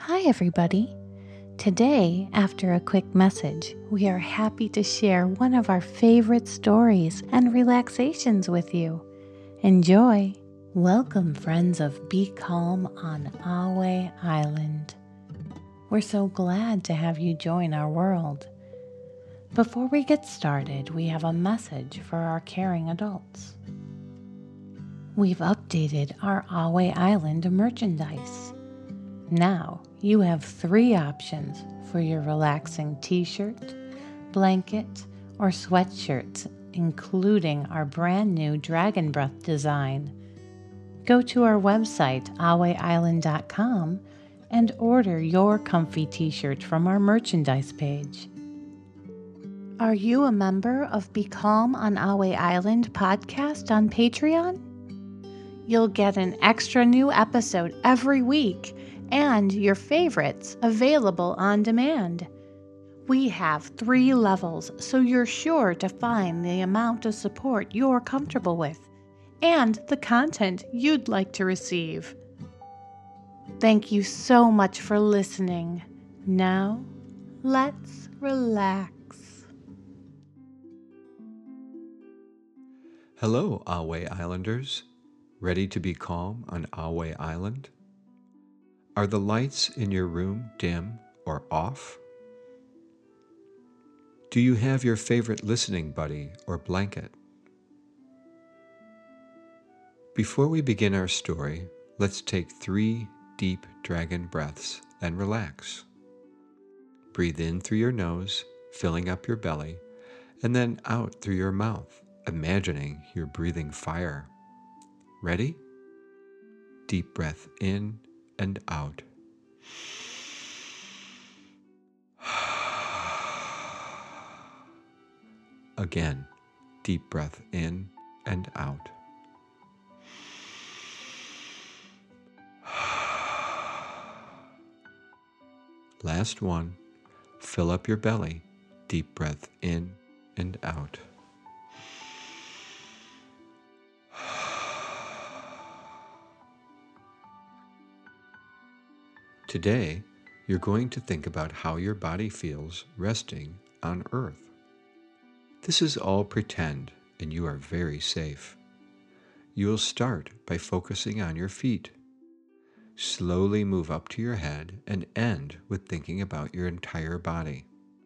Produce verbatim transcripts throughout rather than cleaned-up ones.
Hi, everybody. Today, after a quick message, we are happy to share one of our favorite stories and relaxations with you. Enjoy. Welcome, friends of Be Calm on Ahway Island. We're so glad to have you join our world. Before we get started, we have a message for our caring adults. We've updated our Ahway Island merchandise. Now, you have three options for your relaxing t-shirt, blanket, or sweatshirts, including our brand new Dragon Breath design. Go to our website, ahway island dot com, and order your comfy t-shirt from our merchandise page. Are you a member of Be Calm on Ahway Island podcast on Patreon? You'll get an extra new episode every week and your favorites available on demand. We have three levels, so you're sure to find the amount of support you're comfortable with and the content you'd like to receive. Thank you so much for listening. Now, let's relax. Hello, Ahway Islanders. Ready to be calm on Ahway Island? Are the lights in your room dim or off? Do you have your favorite listening buddy or blanket? Before we begin our story, let's take three deep dragon breaths and relax. Breathe in through your nose, filling up your belly, and then out through your mouth, imagining you're breathing fire. Ready? Deep breath in and out. Again, deep breath in and out. Last one, fill up your belly, deep breath in and out. Today, you're going to think about how your body feels resting on Earth. This is all pretend, and you are very safe. You will start by focusing on your feet. Slowly move up to your head and end with thinking about your entire body.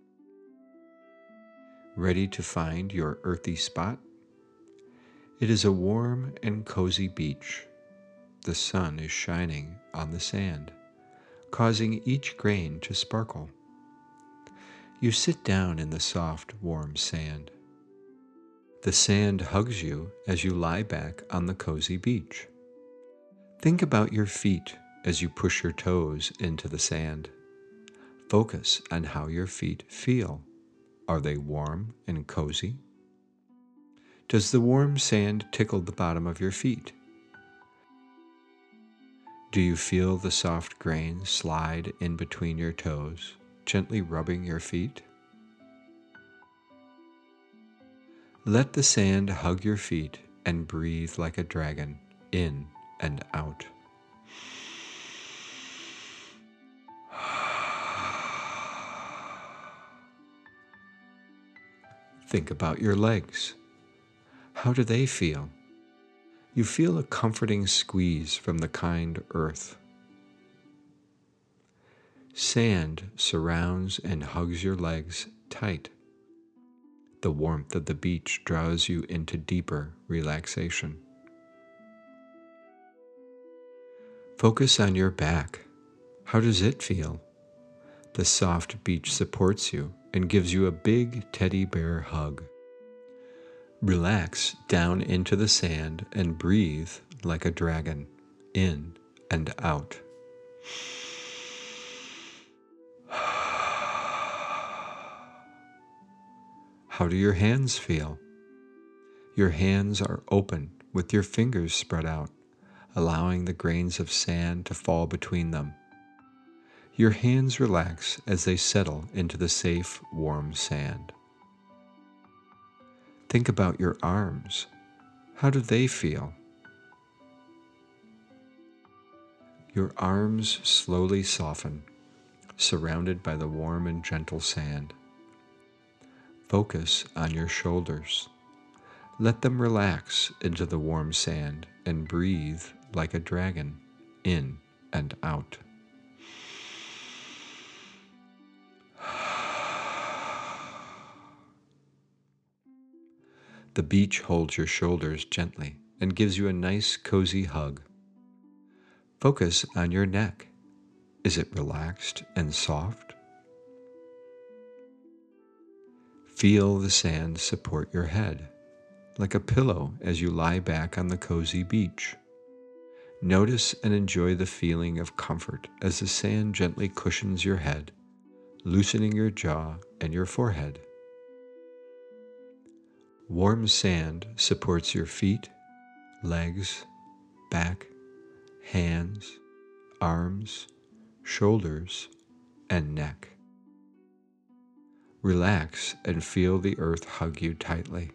Ready to find your earthy spot? It is a warm and cozy beach. The sun is shining on the sand, causing each grain to sparkle. You sit down in the soft, warm sand. The sand hugs you as you lie back on the cozy beach. Think about your feet as you push your toes into the sand. Focus on how your feet feel. Are they warm and cozy? Does the warm sand tickle the bottom of your feet? Do you feel the soft grain slide in between your toes, gently rubbing your feet? Let the sand hug your feet and breathe like a dragon, in and out. Think about your legs. How do they feel? You feel a comforting squeeze from the kind earth. Sand surrounds and hugs your legs tight. The warmth of the beach draws you into deeper relaxation. Focus on your back. How does it feel? The soft beach supports you and gives you a big teddy bear hug. Relax down into the sand and breathe like a dragon, in and out. How do your hands feel? Your hands are open with your fingers spread out, allowing the grains of sand to fall between them. Your hands relax as they settle into the safe, warm sand. Think about your arms. How do they feel? Your arms slowly soften, surrounded by the warm and gentle sand. Focus on your shoulders. Let them relax into the warm sand and breathe like a dragon, in and out. The beach holds your shoulders gently and gives you a nice, cozy hug. Focus on your neck. Is it relaxed and soft? Feel the sand support your head, like a pillow as you lie back on the cozy beach. Notice and enjoy the feeling of comfort as the sand gently cushions your head, loosening your jaw and your forehead. Warm sand supports your feet, legs, back, hands, arms, shoulders, and neck. Relax and feel the earth hug you tightly.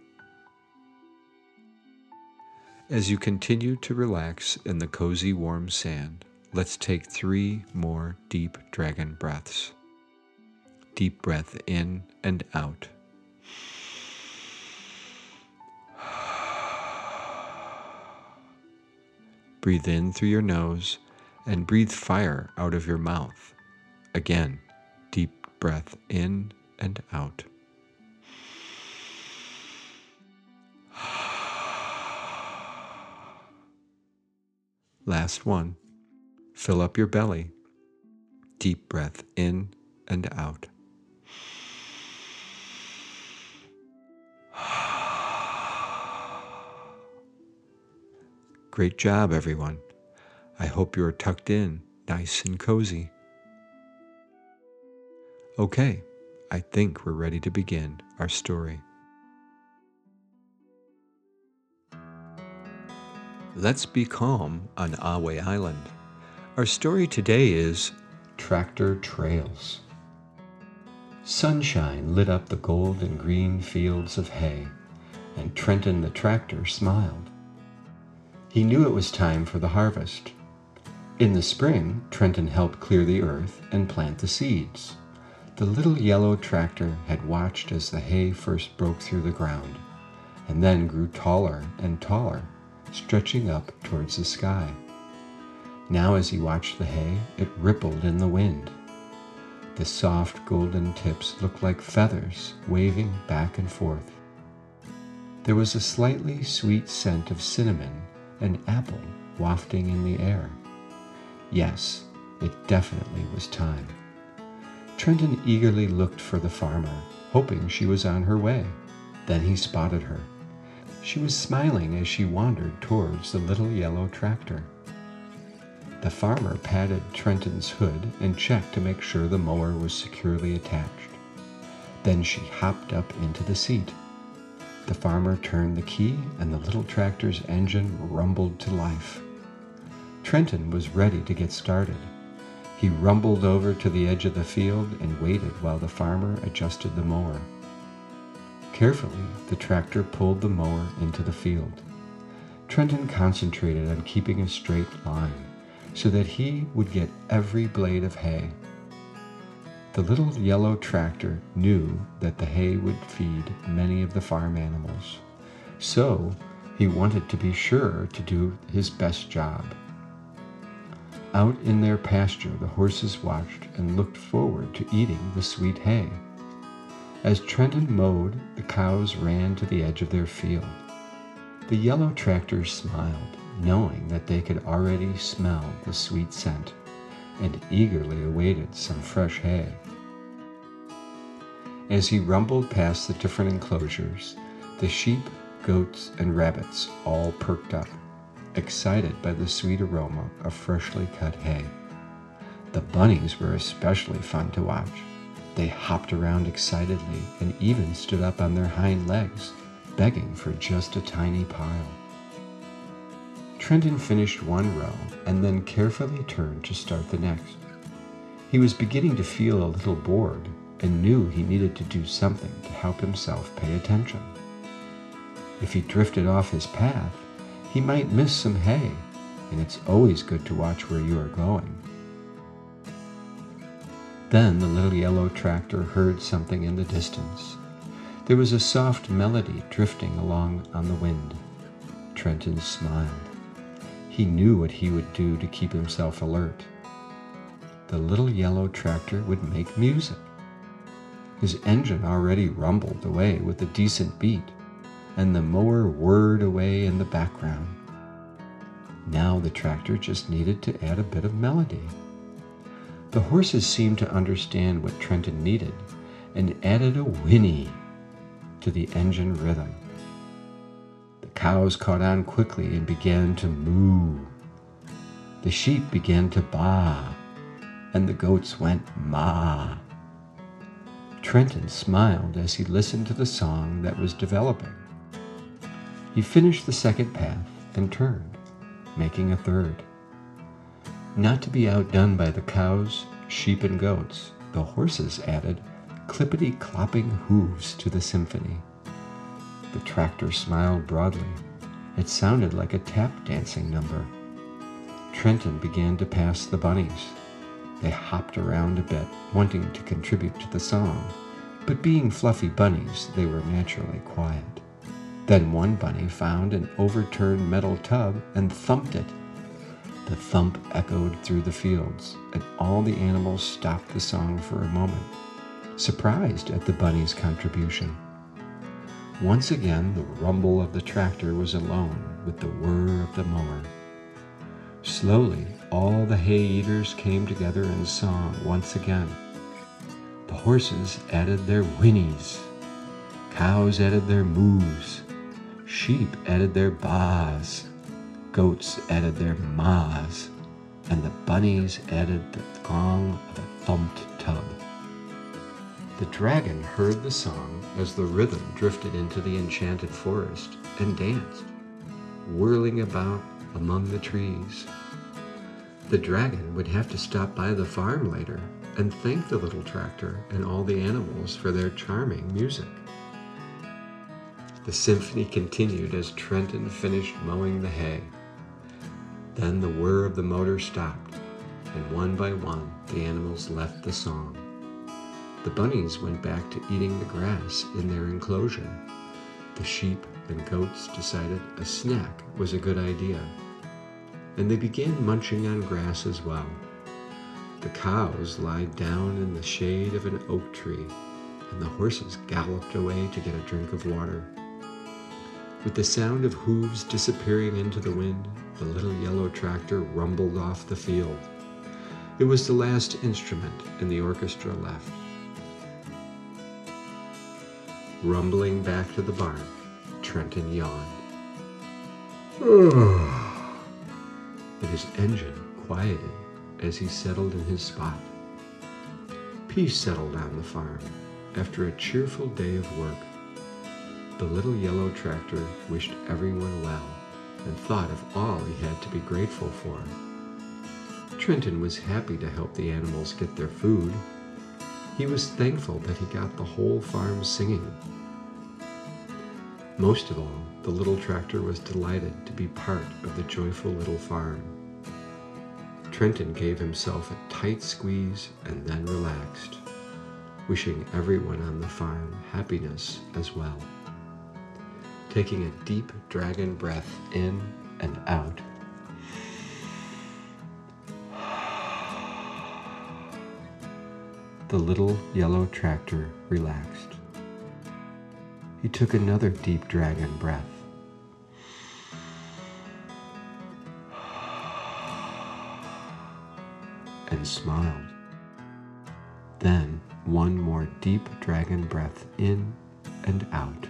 As you continue to relax in the cozy warm sand, let's take three more deep dragon breaths. Deep breath in and out. Breathe in through your nose and breathe fire out of your mouth. Again, deep breath in and out. Last one. Fill up your belly. Deep breath in and out. Great job, everyone. I hope you're tucked in, nice and cozy. Okay, I think we're ready to begin our story. Let's be calm on Ahway Island. Our story today is Tractor Trails. Sunshine lit up the gold and green fields of hay, and Trenton the tractor smiled. He knew it was time for the harvest. In the spring, Trenton helped clear the earth and plant the seeds. The little yellow tractor had watched as the hay first broke through the ground, and then grew taller and taller, stretching up towards the sky. Now as he watched the hay, it rippled in the wind. The soft golden tips looked like feathers waving back and forth. There was a slightly sweet scent of cinnamon and apple wafting in the air. Yes, it definitely was time. Trenton eagerly looked for the farmer, hoping she was on her way. Then he spotted her. She was smiling as she wandered towards the little yellow tractor. The farmer patted Trenton's hood and checked to make sure the mower was securely attached. Then she hopped up into the seat. The farmer turned the key and the little tractor's engine rumbled to life. Trenton was ready to get started. He rumbled over to the edge of the field and waited while the farmer adjusted the mower. Carefully, the tractor pulled the mower into the field. Trenton concentrated on keeping a straight line so that he would get every blade of hay. The little yellow tractor knew that the hay would feed many of the farm animals, so he wanted to be sure to do his best job. Out in their pasture, the horses watched and looked forward to eating the sweet hay. As Trenton mowed, the cows ran to the edge of their field. The yellow tractor smiled, knowing that they could already smell the sweet scent, and eagerly awaited some fresh hay. As he rumbled past the different enclosures, the sheep, goats, and rabbits all perked up, excited by the sweet aroma of freshly cut hay. The bunnies were especially fun to watch. They hopped around excitedly and even stood up on their hind legs, begging for just a tiny pile. Trenton finished one row and then carefully turned to start the next. He was beginning to feel a little bored and knew he needed to do something to help himself pay attention. If he drifted off his path, he might miss some hay, and it's always good to watch where you are going. Then the little yellow tractor heard something in the distance. There was a soft melody drifting along on the wind. Trenton smiled. He knew what he would do to keep himself alert. The little yellow tractor would make music. His engine already rumbled away with a decent beat, and the mower whirred away in the background. Now the tractor just needed to add a bit of melody. The horses seemed to understand what Trenton needed and added a whinny to the engine rhythm. The cows caught on quickly and began to moo. The sheep began to baa, and the goats went maa. Trenton smiled as he listened to the song that was developing. He finished the second path and turned, making a third. Not to be outdone by the cows, sheep, and goats, the horses added clippity-clopping hooves to the symphony. The tractor smiled broadly. It sounded like a tap dancing number. Trenton began to pass the bunnies. They hopped around a bit, wanting to contribute to the song, but being fluffy bunnies, they were naturally quiet. Then one bunny found an overturned metal tub and thumped it. The thump echoed through the fields, and all the animals stopped the song for a moment, surprised at the bunny's contribution. Once again, the rumble of the tractor was alone with the whir of the mower. Slowly, all the hay eaters came together in song once again. The horses added their whinnies. Cows added their moos. Sheep added their baas. Goats added their maas. And the bunnies added the gong of a thumped tub. The dragon heard the song as the rhythm drifted into the enchanted forest and danced, whirling about among the trees. The dragon would have to stop by the farm later and thank the little tractor and all the animals for their charming music. The symphony continued as Trenton finished mowing the hay. Then the whir of the motor stopped, and one by one the animals left the song. The bunnies went back to eating the grass in their enclosure. The sheep and goats decided a snack was a good idea, and they began munching on grass as well. The cows lied down in the shade of an oak tree, and the horses galloped away to get a drink of water. With the sound of hooves disappearing into the wind, the little yellow tractor rumbled off the field. It was the last instrument, and the orchestra left. Rumbling back to the barn, Trenton yawned. And his engine quieted as he settled in his spot. Peace settled on the farm after a cheerful day of work. The little yellow tractor wished everyone well and thought of all he had to be grateful for. Trenton was happy to help the animals get their food. He was thankful that he got the whole farm singing. Most of all, the little tractor was delighted to be part of the joyful little farm. Trenton gave himself a tight squeeze and then relaxed, wishing everyone on the farm happiness as well. Taking a deep dragon breath in and out, the little yellow tractor relaxed. He took another deep dragon breath. And smiled. Then one more deep dragon breath in and out.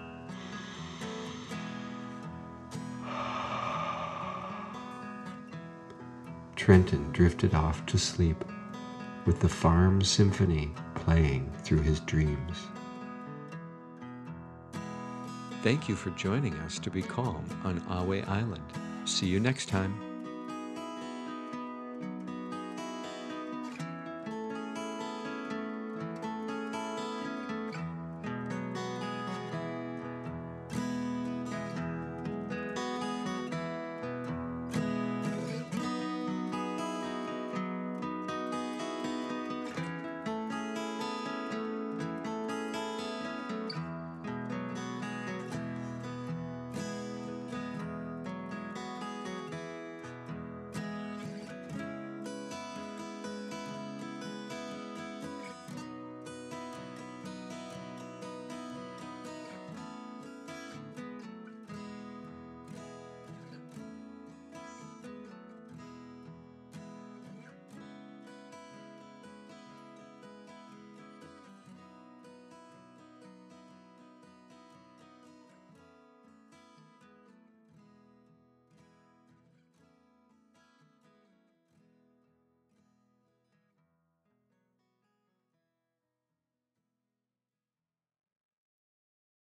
Trenton drifted off to sleep with the farm symphony playing through his dreams. Thank you for joining us to be calm on Ahway Island. See you next time.